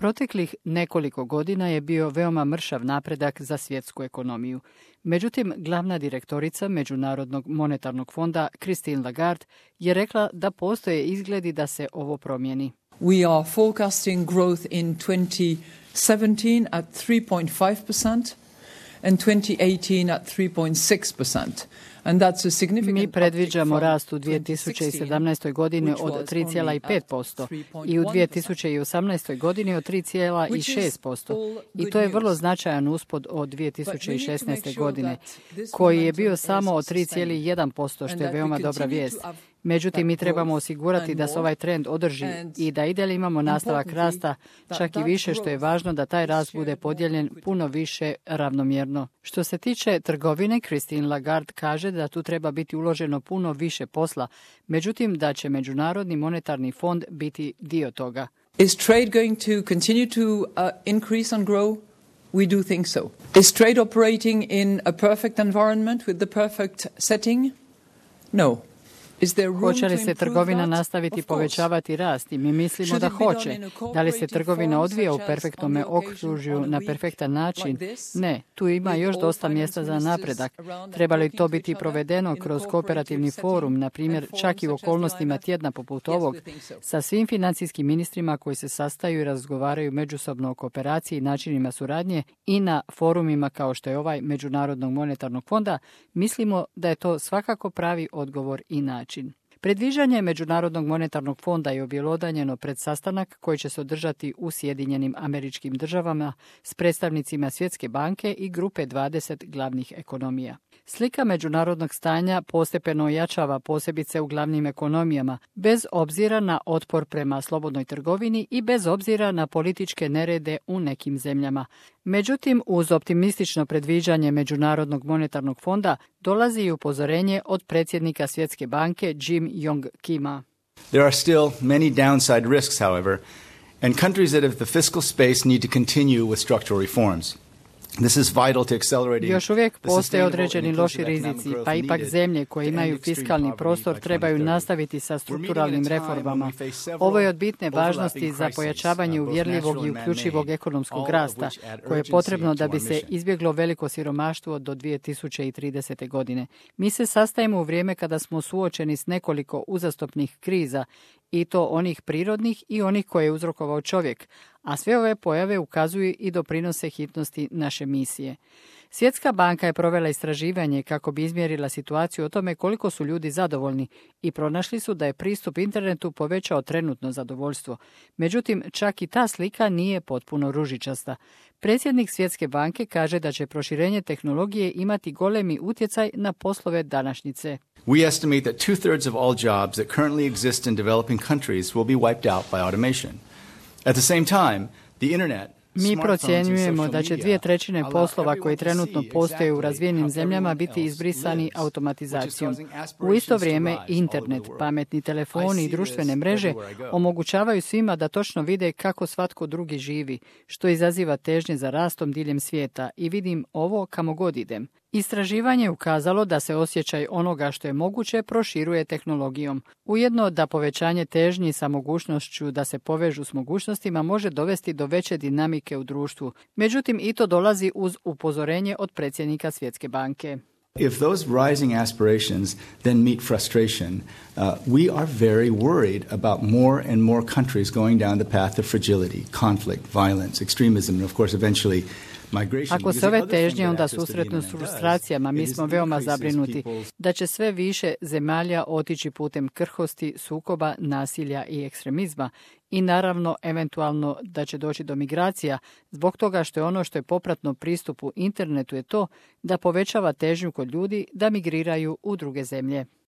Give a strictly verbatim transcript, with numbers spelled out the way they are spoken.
Proteklih nekoliko godina je bio veoma mršav napredak za svjetsku ekonomiju. Međutim, glavna direktorica Međunarodnog monetarnog fonda Christine Lagarde je rekla da postoje izgledi da se ovo promijeni. We are forecasting growth in twenty seventeen at three point five percent and twenty eighteen at three point six percent. Mi predviđamo rast u dvije tisuće sedamnaestoj. godini od tri zarez pet posto i u dvije tisuće osamnaestoj. godini od tri zarez šest posto. I to je vrlo značajan uspod od dvije tisuće šesnaeste. godine, koji je bio samo od tri zarez jedan posto, što je veoma dobra vijest. Međutim, mi trebamo osigurati da se ovaj trend održi i da i dalje imamo nastavak rasta, čak i više, što je važno da taj rast bude podijeljen puno više ravnomjerno. Što se tiče trgovine, Christine Lagarde kaže da tu treba biti uloženo puno više posla, međutim da će Međunarodni monetarni fond biti dio toga. Is trade going to continue to uh, increase and grow? We do think so. Is trade operating in a perfect environment with the perfect setting? No. Hoće li se trgovina nastaviti povećavati rast? I mi mislimo da hoće. Da li se trgovina odvija u perfektnom okružju na perfektan način? Ne, tu ima još dosta mjesta za napredak. Treba li to biti provedeno kroz kooperativni forum, na primjer čak i u okolnostima tjedna poput ovog, sa svim financijskim ministrima koji se sastaju i razgovaraju međusobno o kooperaciji i načinima suradnje i na forumima kao što je ovaj Međunarodnog monetarnog fonda? Mislimo da je to svakako pravi odgovor i način. Predviđanje Međunarodnog monetarnog fonda je objelodanjeno pred sastanak koji će se održati u Sjedinjenim Američkim Državama s predstavnicima Svjetske banke i grupe dvadeset glavnih ekonomija. Slika međunarodnog stanja postepeno ojačava, posebice u glavnim ekonomijama, bez obzira na otpor prema slobodnoj trgovini i bez obzira na političke nerede u nekim zemljama. Međutim, uz optimistično predviđanje Međunarodnog monetarnog fonda dolazi i upozorenje od predsjednika Svjetske banke Jim Yong Kima. There are still many downside risks, however, and countries that have the fiscal space need to continue with structural reforms. This is vital to accelerating. Još uvijek postoje određeni loši rizici, pa ipak zemlje koje imaju fiskalni prostor trebaju nastaviti sa strukturalnim reformama. Ovo je od bitne važnosti za pojačavanje uvjerljivog i uključivog ekonomskog rasta, koje je potrebno da bi se izbjeglo veliko siromaštvo do dvije tisuće tridesete. godine. Mi se sastajemo u vrijeme kada smo suočeni s nekoliko uzastopnih kriza, i to onih prirodnih i onih koje je uzrokovao čovjek, a sve ove pojave ukazuju i doprinose hitnosti naše misije. Svjetska banka je provela istraživanje kako bi izmjerila situaciju o tome koliko su ljudi zadovoljni i pronašli su da je pristup internetu povećao trenutno zadovoljstvo. Međutim, čak i ta slika nije potpuno ružičasta. Predsjednik Svjetske banke kaže da će proširenje tehnologije imati golemi utjecaj na poslove današnjice. We estimate that two-thirds of all jobs that currently exist in developing countries will be wiped out by automation. At the same time, the internet Mi procjenjujemo da će dvije trećine poslova koji trenutno postoje u razvijenim zemljama biti izbrisani automatizacijom. U isto vrijeme, internet, pametni telefoni i društvene mreže omogućavaju svima da točno vide kako svatko drugi živi, što izaziva težnje za rastom diljem svijeta i vidim ovo kamo god idem. Istraživanje je ukazalo da se osjećaj onoga što je moguće proširuje tehnologijom. Ujedno da povećanje težnji sa mogućnošću da se povežu s mogućnostima može dovesti do veće dinamike u društvu. Međutim, i to dolazi uz upozorenje od predsjednika Svjetske banke. If those rising aspirations then meet frustration, uh, we are very worried about more and more countries going down the path of fragility, conflict, violence, extremism, and of course eventually migration. Ako se ove težnje onda susretnu s frustracijama, mi smo veoma zabrinuti da će sve više zemalja otići putem krhosti, sukoba, nasilja i ekstremizma i naravno eventualno da će doći do migracija zbog toga što je ono što je popratno pristupu internetu je to da povećava težnju kod ljudi da migriraju u druge zemlje.